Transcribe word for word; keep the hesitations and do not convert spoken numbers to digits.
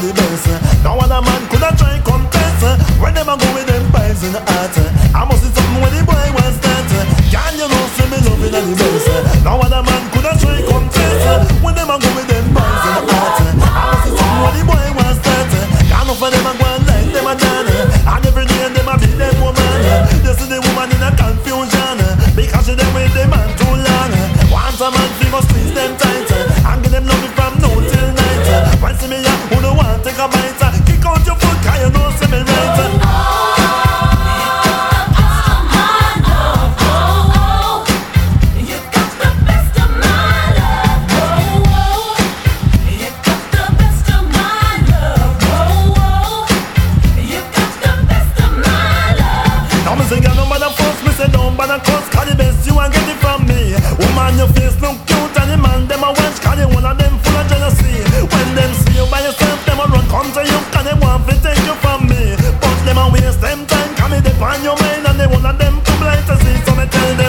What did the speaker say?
the best. No other man could have try contest. When them a go with them pies in the heart, I must see something when the boy was that. Can you know say me loving the best? No other man could have try contest. When them a go with them pies in the heart, I must see something when the boy was that. Can't offer them a go and like them a done. And every day them a beat them woman. They see the woman in a confusion because she them with them man too long. Want a man fi go squeeze them tight and give them love from noon till night. When see me ya, who don't want take a bite? Kick out your foot 'cause you know see me right. Say, girl, no bother fuss me, say don't bother cuss, 'cause the best you want get it from me. Woman, your face look